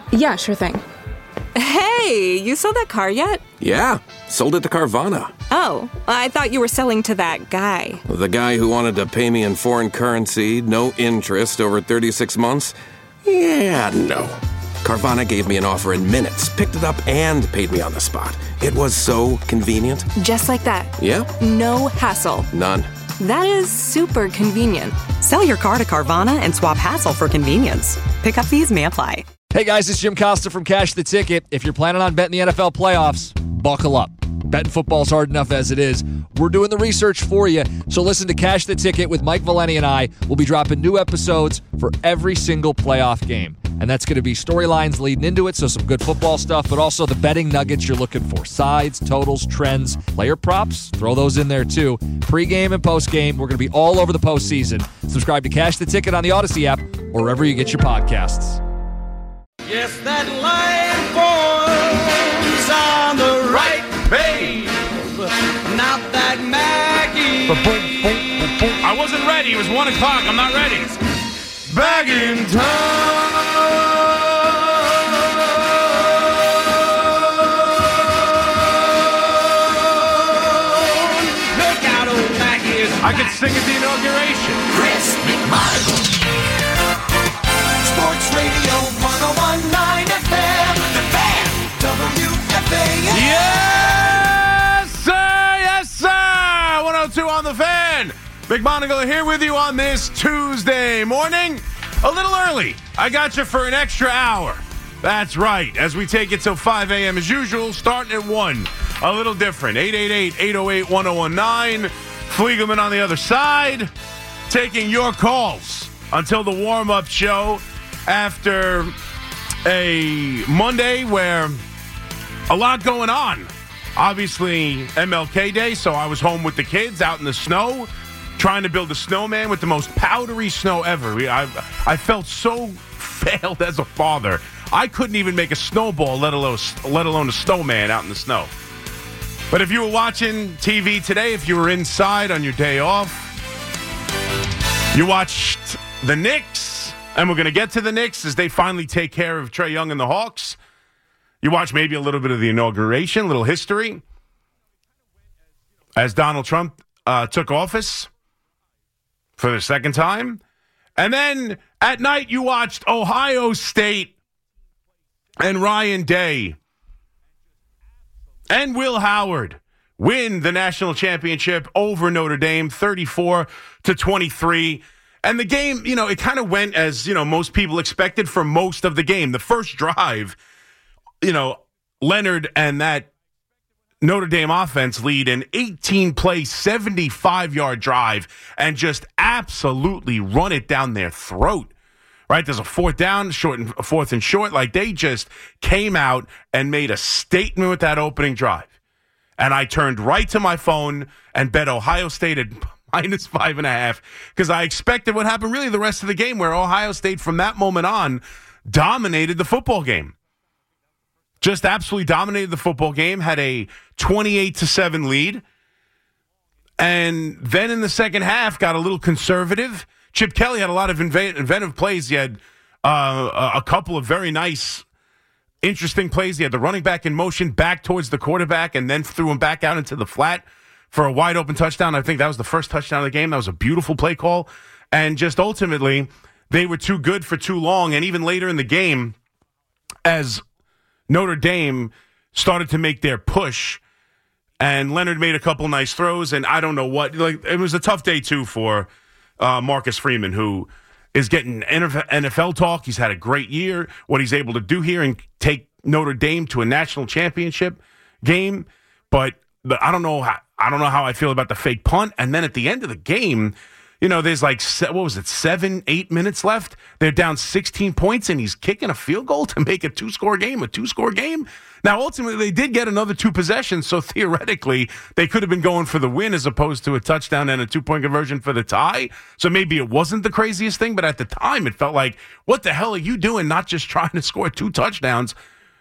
Yeah, sure thing. Hey, you sold that car yet? Yeah, sold it to Carvana. Oh, I thought you were selling to that guy. The guy who wanted to pay me in foreign currency, no interest, over 36 months? Yeah, no. Carvana gave me an offer in minutes, picked it up, and paid me on the spot. It was so convenient. Just like that. Yep. No hassle. None. That is super convenient. Sell your car to Carvana and swap hassle for convenience. Pickup fees may apply. Hey guys, it's Jim Costa from Cash the Ticket. If you're planning on betting the NFL playoffs, buckle up. Betting football's hard enough as it is. We're doing the research for you, so listen to Cash the Ticket with Mike Valeni and I. We'll be dropping new episodes for every single playoff game. And that's going to be storylines leading into it, so some good football stuff, but also the betting nuggets you're looking for. Sides, totals, trends, player props, throw those in there too. Pre-game and post-game, we're going to be all over the postseason. Subscribe to Cash the Ticket on the Odyssey app or wherever you get your podcasts. Yes, that line forms on the right page. Not that Maggie. I wasn't ready. It was 1 o'clock. I'm not ready. Back in town. Look out, old Maggie is I could sing at the inauguration. Chris McMichael. Sports Radio 101.9 FM. The Fan. WFAN. Yes, sir. Yes, sir. 102 on the Fan. McMonagle here with you on this Tuesday morning. A little early. I got you for an extra hour. That's right. As we take it till 5 a.m. as usual, starting at 1. A little different. 888-808-1019. Fliegelman on the other side. Taking your calls until the warm-up show after a Monday where a lot going on. Obviously, MLK Day, so I was home with the kids out in the snow, trying to build a snowman with the most powdery snow ever. I felt so failed as a father. I couldn't even make a snowball, let alone a snowman out in the snow. But if you were watching TV today, if you were inside on your day off, you watched the Knicks, and we're going to get to the Knicks as they finally take care of Trae Young and the Hawks. You watched maybe a little bit of the inauguration, a little history, as Donald Trump took office for the second time. And then at night, you watched Ohio State and Ryan Day and Will Howard win the national championship over Notre Dame, 34-23. And the game, it kind of went as, most people expected for most of the game. The first drive, Leonard and that Notre Dame offense lead an 18-play, 75-yard drive and just absolutely run it down their throat. Right? There's a fourth and short. Like, they just came out and made a statement with that opening drive. And I turned right to my phone and bet Ohio State at minus 5.5 because I expected what happened really the rest of the game, where Ohio State from that moment on dominated the football game. Just absolutely dominated the football game, had a 28-7 lead. And then in the second half, got a little conservative. Chip Kelly had a lot of inventive plays. He had a couple of very nice, interesting plays. He had the running back in motion back towards the quarterback and then threw him back out into the flat for a wide open touchdown. I think that was the first touchdown of the game. That was a beautiful play call. And just ultimately, they were too good for too long. And even later in the game, as Notre Dame started to make their push, and Leonard made a couple nice throws, and I don't know what. It was a tough day, too, for Marcus Freeman, who is getting NFL talk. He's had a great year. What he's able to do here and take Notre Dame to a national championship game. But I don't know how I feel about the fake punt. And then at the end of the game, there's 7, 8 minutes left. They're down 16 points, and he's kicking a field goal to make a two-score game. Now, ultimately, they did get another 2 possessions, so theoretically, they could have been going for the win as opposed to a touchdown and a 2-point conversion for the tie. So maybe it wasn't the craziest thing, but at the time, it felt like, what the hell are you doing not just trying to score 2 touchdowns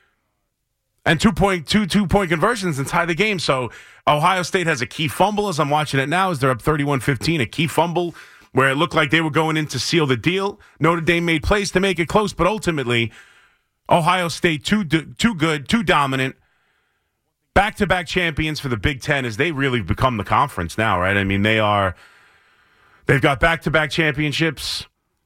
and 2-point conversions and tie the game? So Ohio State has a key fumble as I'm watching it now as they're up 31-15, a key fumble where it looked like they were going in to seal the deal. Notre Dame made plays to make it close, but ultimately Ohio State, too good, too dominant. Back-to-back champions for the Big Ten as they really become the conference now, right? I mean, they've got back-to-back championships.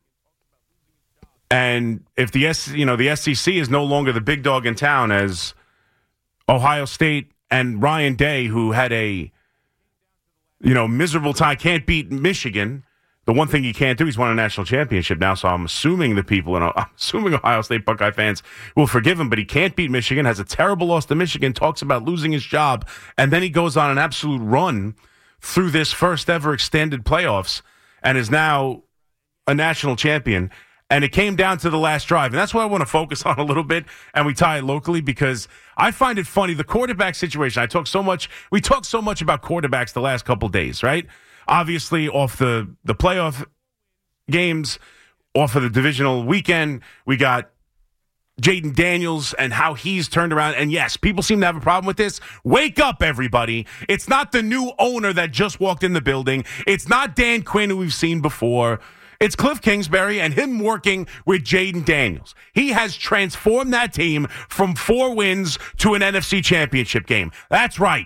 And if the SEC is no longer the big dog in town, as Ohio State and Ryan Day, who had a miserable time, can't beat Michigan. The one thing he can't do, he's won a national championship now, so I'm assuming Ohio State Buckeye fans will forgive him, but he can't beat Michigan, has a terrible loss to Michigan, talks about losing his job, and then he goes on an absolute run through this first ever extended playoffs and is now a national champion. And it came down to the last drive, and that's what I want to focus on a little bit, and we tie it locally because I find it funny, the quarterback situation. We talk so much about quarterbacks the last couple days, right? Obviously, off the playoff games, off of the divisional weekend, we got Jaden Daniels and how he's turned around. And yes, people seem to have a problem with this. Wake up, everybody. It's not the new owner that just walked in the building. It's not Dan Quinn, who we've seen before. It's Cliff Kingsbury and him working with Jaden Daniels. He has transformed that team from 4 wins to an NFC championship game. That's right.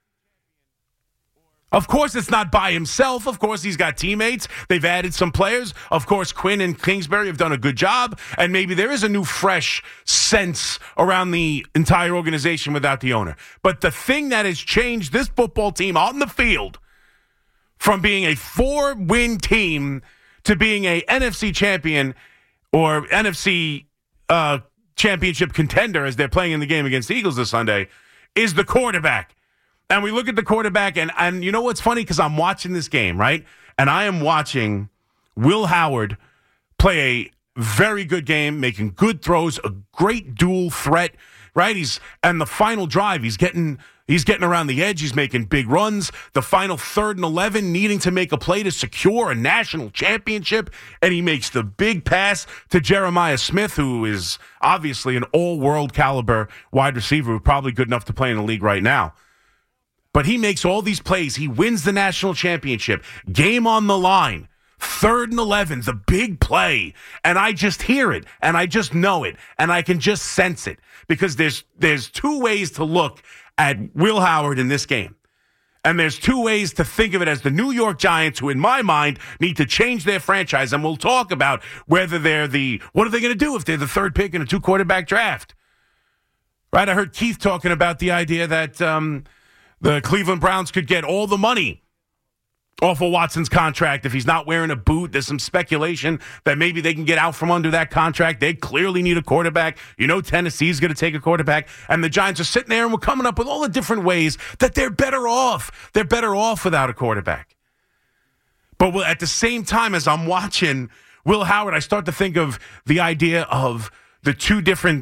Of course, it's not by himself. Of course, he's got teammates. They've added some players. Of course, Quinn and Kingsbury have done a good job. And maybe there is a new, fresh sense around the entire organization without the owner. But the thing that has changed this football team on the field from being a 4-win team to being a NFC champion or NFC championship contender as they're playing in the game against the Eagles this Sunday is the quarterback. And we look at the quarterback, and you know what's funny? Because I'm watching this game, right? And I am watching Will Howard play a very good game, making good throws, a great dual threat, right? And the final drive, he's getting around the edge. He's making big runs. The final 3rd and 11, needing to make a play to secure a national championship. And he makes the big pass to Jeremiah Smith, who is obviously an all-world caliber wide receiver, who's probably good enough to play in the league right now. But he makes all these plays. He wins the national championship. Game on the line. 3rd and 11, the big play. And I just hear it, and I just know it, and I can just sense it. Because there's 2 ways to look at Will Howard in this game. And there's 2 ways to think of it as the New York Giants, who in my mind need to change their franchise. And we'll talk about whether what are they going to do if they're the 3rd pick in a 2-quarterback draft? Right? I heard Keith talking about the idea that the Cleveland Browns could get all the money off of Watson's contract if he's not wearing a boot. There's some speculation that maybe they can get out from under that contract. They clearly need a quarterback. Tennessee's going to take a quarterback. And the Giants are sitting there and we're coming up with all the different ways that they're better off. They're better off without a quarterback. But at the same time, as I'm watching Will Howard, I start to think of the idea of the 2 different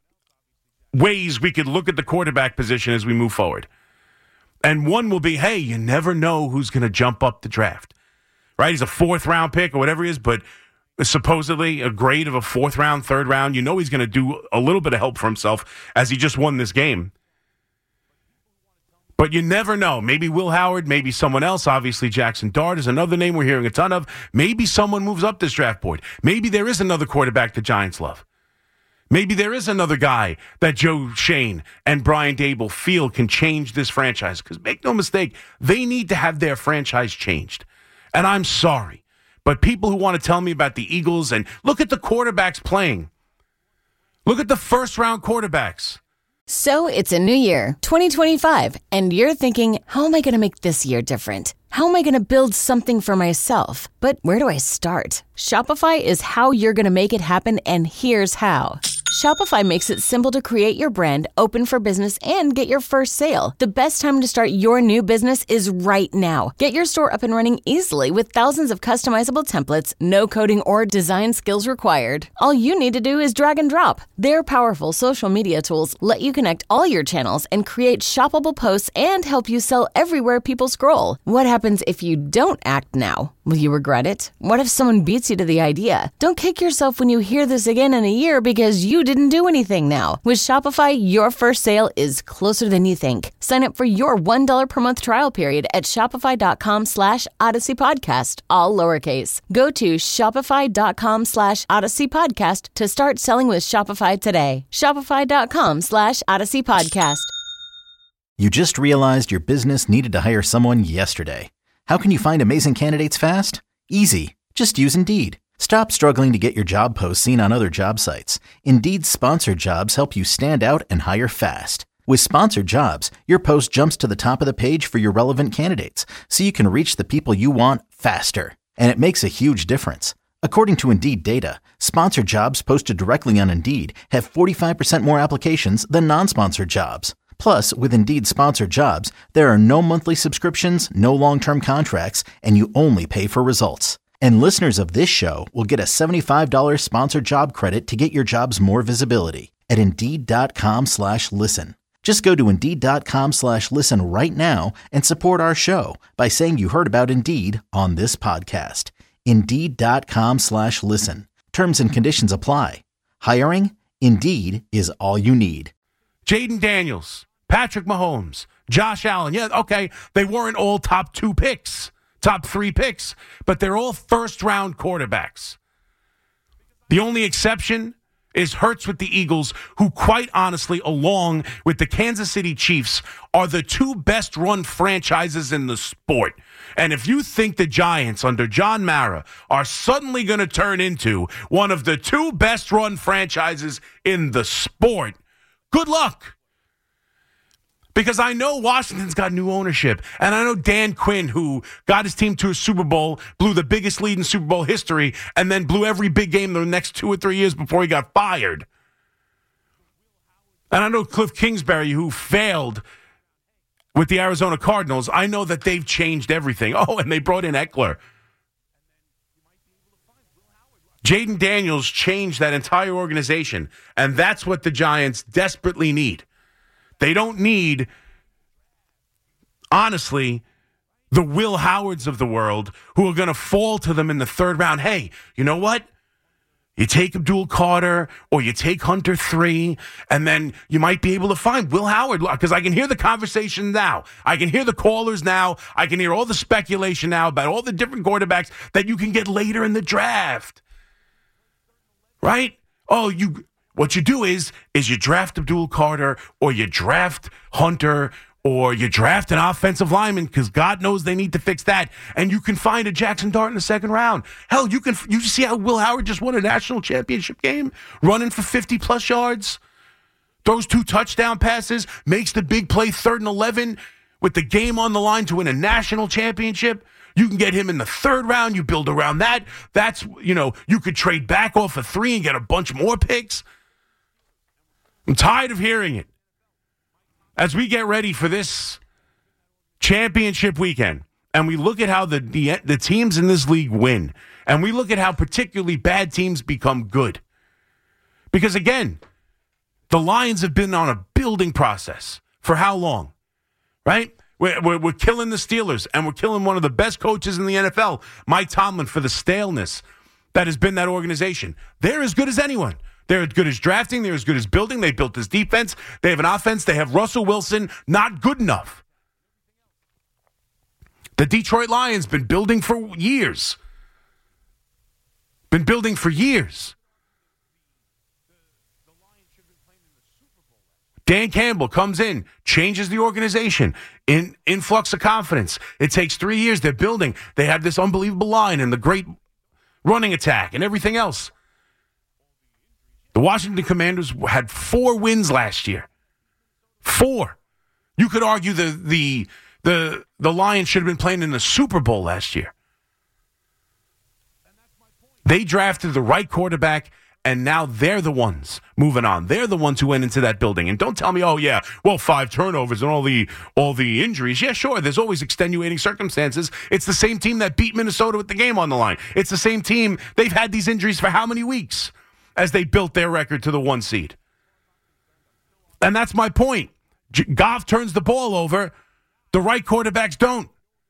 ways we could look at the quarterback position as we move forward. And one will be, hey, you never know who's going to jump up the draft, right? He's a 4th-round pick or whatever he is, but supposedly a grade of a 4th round, 3rd round. He's going to do a little bit of help for himself as he just won this game. But you never know. Maybe Will Howard, maybe someone else. Obviously, Jackson Dart is another name we're hearing a ton of. Maybe someone moves up this draft board. Maybe there is another quarterback the Giants love. Maybe there is another guy that Joe Shane and Brian Daboll feel can change this franchise. Because make no mistake, they need to have their franchise changed. And I'm sorry, but people who want to tell me about the Eagles and look at the quarterbacks playing. Look at the 1st-round quarterbacks. So it's a new year, 2025, and you're thinking, how am I going to make this year different? How am I going to build something for myself? But where do I start? Shopify is how you're going to make it happen, and here's how. Shopify makes it simple to create your brand, open for business, and get your first sale. The best time to start your new business is right now. Get your store up and running easily with thousands of customizable templates, no coding or design skills required. All you need to do is drag and drop. Their powerful social media tools let you connect all your channels and create shoppable posts and help you sell everywhere people scroll. What happens if you don't act now? Will you regret it? What if someone beats you to the idea? Don't kick yourself when you hear this again in a year because you you didn't do anything now. With Shopify, your first sale is closer than you think. Sign up for your $1 per month trial period at shopify.com/Odyssey Podcast, all lowercase. Go to shopify.com/Odyssey Podcast to start selling with Shopify today. Shopify.com/Odyssey Podcast. You just realized your business needed to hire someone yesterday. How can you find amazing candidates fast? Easy. Just use Indeed. Stop struggling to get your job posts seen on other job sites. Indeed's sponsored jobs help you stand out and hire fast. With sponsored jobs, your post jumps to the top of the page for your relevant candidates, so you can reach the people you want faster. And it makes a huge difference. According to Indeed data, sponsored jobs posted directly on Indeed have 45% more applications than non-sponsored jobs. Plus, with Indeed sponsored jobs, there are no monthly subscriptions, no long-term contracts, and you only pay for results. And listeners of this show will get a $75 sponsored job credit to get your jobs more visibility at Indeed.com/listen. Just go to Indeed.com/listen right now and support our show by saying you heard about Indeed on this podcast. Indeed.com/listen. Terms and conditions apply. Hiring? Indeed is all you need. Jaden Daniels, Patrick Mahomes, Josh Allen. Yeah, okay, they weren't all top 2 picks, top 3 picks, but they're all first-round quarterbacks. The only exception is Hurts with the Eagles, who quite honestly, along with the Kansas City Chiefs, are the 2 best-run franchises in the sport. And if you think the Giants under John Mara are suddenly going to turn into one of the 2 best-run franchises in the sport, good luck. Because I know Washington's got new ownership. And I know Dan Quinn, who got his team to a Super Bowl, blew the biggest lead in Super Bowl history, and then blew every big game the next 2 or 3 years before he got fired. And I know Cliff Kingsbury, who failed with the Arizona Cardinals. I know that they've changed everything. Oh, and they brought in Eckler. Jaden Daniels changed that entire organization, and that's what the Giants desperately need. They don't need, honestly, the Will Howards of the world who are going to fall to them in the 3rd round. Hey, you know what? You take Abdul Carter or you take Hunter 3, and then you might be able to find Will Howard. Because I can hear the conversation now. I can hear the callers now. I can hear all the speculation now about all the different quarterbacks that you can get later in the draft. Right? Oh, what you do is you draft Abdul Carter or you draft Hunter or you draft an offensive lineman because God knows they need to fix that. And you can find a Jackson Dart in the 2nd round. Hell, you see how Will Howard just won a national championship game, running for 50-plus yards, throws 2 touchdown passes, makes the big play 3rd and 11 with the game on the line to win a national championship. You can get him in the 3rd round. You build around that. That's, you could trade back off of 3 and get a bunch more picks. I'm tired of hearing it. As we get ready for this championship weekend, and we look at how the teams in this league win, and we look at how particularly bad teams become good. Because, again, the Lions have been on a building process for how long, right? We're killing the Steelers, and we're killing one of the best coaches in the NFL, Mike Tomlin, for the staleness that has been that organization. They're as good as anyone. They're as good as drafting. They're as good as building. They built this defense. They have an offense. They have Russell Wilson. Not good enough. The Detroit Lions been building for years. Dan Campbell comes in, changes the organization, influx of confidence. It takes 3 years. They're building. They have this unbelievable line and the great running attack and everything else. The Washington Commanders had 4 wins last year. 4. You could argue the Lions should have been playing in the Super Bowl last year. They drafted the right quarterback, and now they're the ones moving on. They're the ones who went into that building. And don't tell me, 5 turnovers and all the injuries. Yeah, sure, there's always extenuating circumstances. It's the same team that beat Minnesota with the game on the line. It's the same team. They've had these injuries for how many weeks as they built their record to the 1 seed? And that's my point. Goff turns the ball over. The right quarterbacks don't.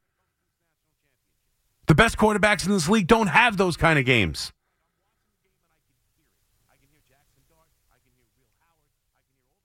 The best quarterbacks in this league don't have those kind of games.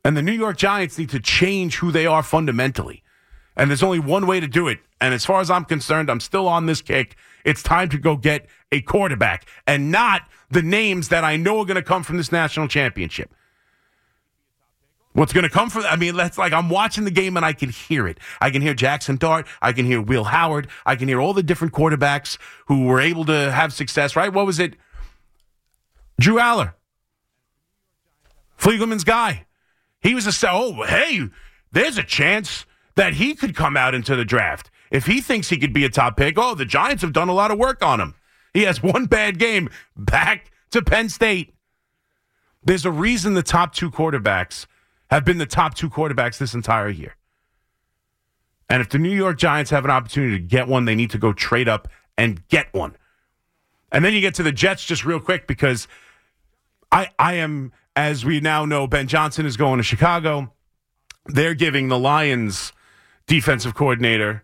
And the New York Giants need to change who they are fundamentally. And there's only one way to do it. And as far as I'm concerned, I'm still on this kick. It's time to go get a quarterback and not the names that I know are going to come from this national championship. What's going to come from, that's like I'm watching the game and I can hear it. I can hear Jackson Dart. I can hear Will Howard. I can hear all the different quarterbacks who were able to have success, right? What was it? Drew Aller. Fliegelman's guy. He was there's a chance that he could come out into the draft. If he thinks he could be a top pick, the Giants have done a lot of work on him. He has one bad game back to Penn State. There's a reason the top two quarterbacks have been the top two quarterbacks this entire year. And if the New York Giants have an opportunity to get one, they need to go trade up and get one. And then you get to the Jets just real quick because I am, as we now know, Ben Johnson is going to Chicago. They're giving the Lions defensive coordinator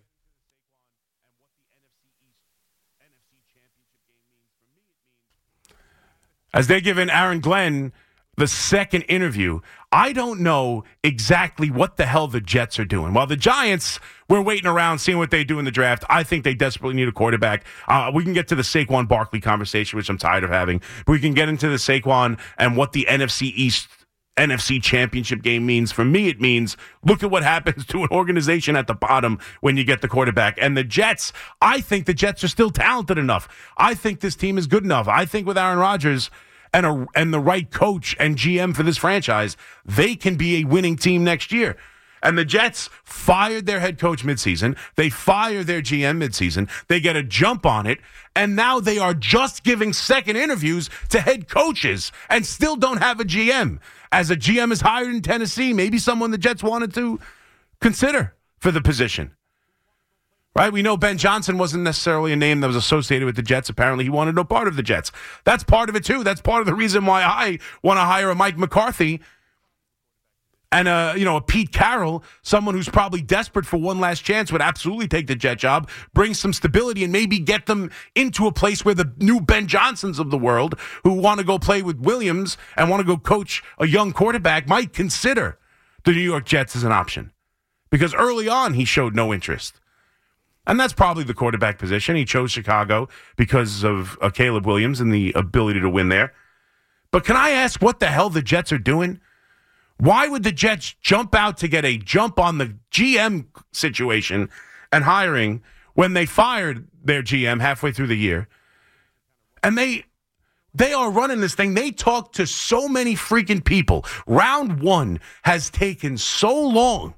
as they're giving Aaron Glenn the second interview. I don't know exactly what the hell the Jets are doing. While the Giants, we're waiting around, seeing what they do in the draft. I think they desperately need a quarterback. We can get to the Saquon Barkley conversation, which I'm tired of having. But we can get into the Saquon and what the NFC championship game means. For me, it means look at what happens to an organization at the bottom when you get the quarterback. And the Jets, I think the Jets are still talented enough. I think this team is good enough. I think with Aaron Rodgers and the right coach and GM for this franchise, they can be a winning team next year. And the Jets fired their head coach midseason. They fired their GM midseason. They get a jump on it. And now they are just giving second interviews to head coaches and still don't have a GM. As a GM is hired in Tennessee, maybe someone the Jets wanted to consider for the position. Right? We know Ben Johnson wasn't necessarily a name that was associated with the Jets. Apparently, he wanted no part of the Jets. That's part of it, too. That's part of the reason why I want to hire a Mike McCarthy and a Pete Carroll, someone who's probably desperate for one last chance, would absolutely take the Jet job, bring some stability, and maybe get them into a place where the new Ben Johnsons of the world who want to go play with Williams and want to go coach a young quarterback might consider the New York Jets as an option. Because early on, he showed no interest. And that's probably the quarterback position. He chose Chicago because of Caleb Williams and the ability to win there. But can I ask what the hell the Jets are doing? Why would the Jets jump out to get a jump on the GM situation and hiring when they fired their GM halfway through the year? And they are running this thing. They talk to so many freaking people. Round one has taken so long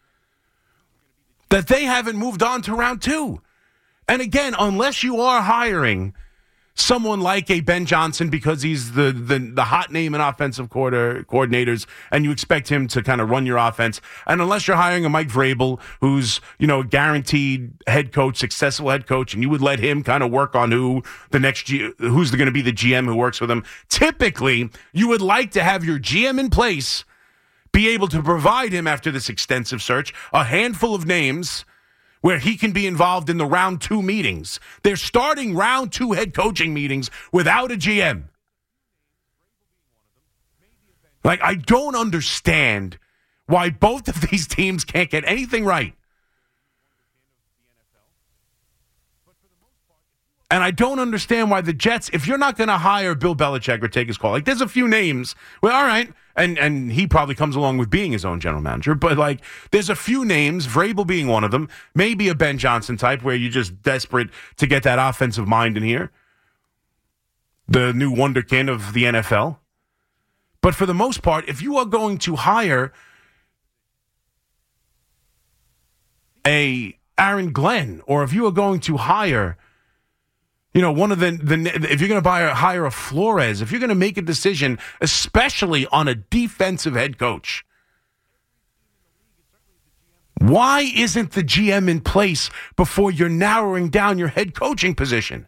that they haven't moved on to round two. And again, unless you are hiring someone like a Ben Johnson because he's the hot name in offensive coordinators and you expect him to kind of run your offense, and unless you're hiring a Mike Vrabel who's, a guaranteed head coach, successful head coach, and you would let him kind of work on who's going to be the GM who works with him, typically you would like to have your GM in place be able to provide him, after this extensive search, a handful of names where he can be involved in the round two meetings. They're starting round two head coaching meetings without a GM. Like, I don't understand why both of these teams can't get anything right. And I don't understand why the Jets, if you're not going to hire Bill Belichick or take his call, like there's a few names, well, all right, and he probably comes along with being his own general manager, but like there's a few names, Vrabel being one of them, maybe a Ben Johnson type where you're just desperate to get that offensive mind in here, the new wonderkind of the NFL. But for the most part, if you are going to hire a Aaron Glenn, or if you are going to hire one of if you're going to hire a Flores, if you're going to make a decision, especially on a defensive head coach, why isn't the GM in place before you're narrowing down your head coaching position?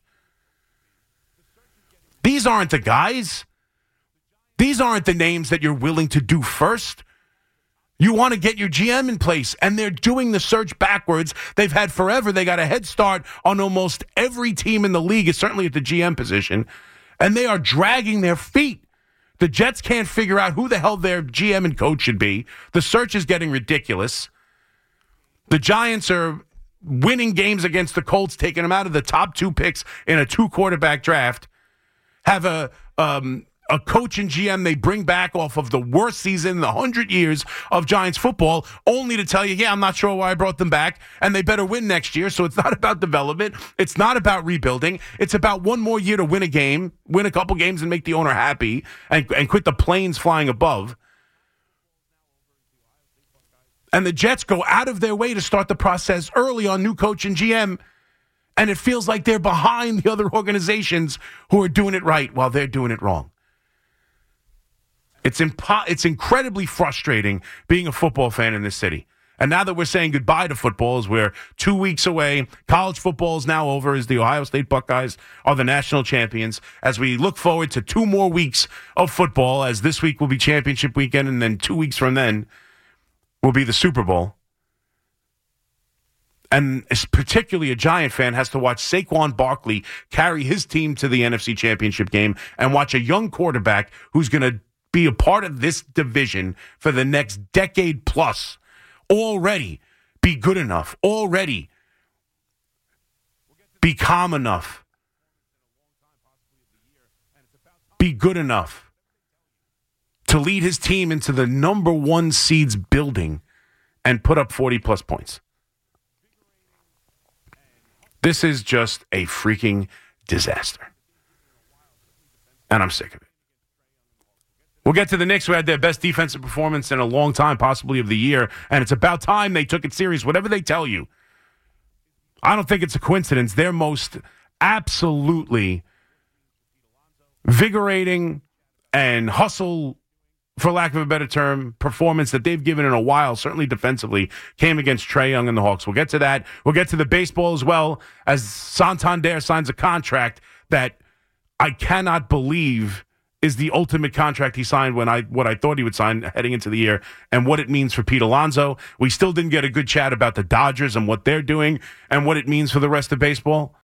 These aren't the guys. These aren't the names that you're willing to do first. You want to get your GM in place, and they're doing the search backwards. They've had forever. They got a head start on almost every team in the league, certainly at the GM position, and they are dragging their feet The Jets can't figure out who the hell their GM and coach should be. The search is getting ridiculous. The Giants are winning games against the Colts, taking them out of the top 2 picks in a 2-quarterback draft. Have a coach and GM they bring back off of the worst season in the 100 years of Giants football, only to tell you, yeah, I'm not sure why I brought them back, and they better win next year. So it's not about development. It's not about rebuilding. It's about one more year to win a game, win a couple games, and make the owner happy, and quit the planes flying above. And the Jets go out of their way to start the process early on new coach and GM, and it feels like they're behind the other organizations who are doing it right while they're doing it wrong. It's incredibly frustrating being a football fan in this city. And now that we're saying goodbye to football, as we're 2 weeks away, college football is now over, as the Ohio State Buckeyes are the national champions, as we look forward to 2 more weeks of football, as this week will be championship weekend, and then 2 weeks from then will be the Super Bowl. And particularly a Giant fan has to watch Saquon Barkley carry his team to the NFC Championship game and watch a young quarterback who's going to be a part of this division for the next decade plus already be good enough, already be calm enough, be good enough to lead his team into the number 1 seeds building and put up 40-plus points. This is just a freaking disaster. And I'm sick of it. We'll get to the Knicks, who had their best defensive performance in a long time, possibly of the year, and it's about time they took it serious, whatever they tell you. I don't think it's a coincidence. Their most absolutely vigorating and hustle, for lack of a better term, performance that they've given in a while, certainly defensively, came against Trae Young and the Hawks. We'll get to that. We'll get to the baseball as well, as Santander signs a contract that I cannot believe is the ultimate contract he signed what I thought he would sign heading into the year, and what it means for Pete Alonso. We still didn't get a good chat about the Dodgers and what they're doing and what it means for the rest of baseball.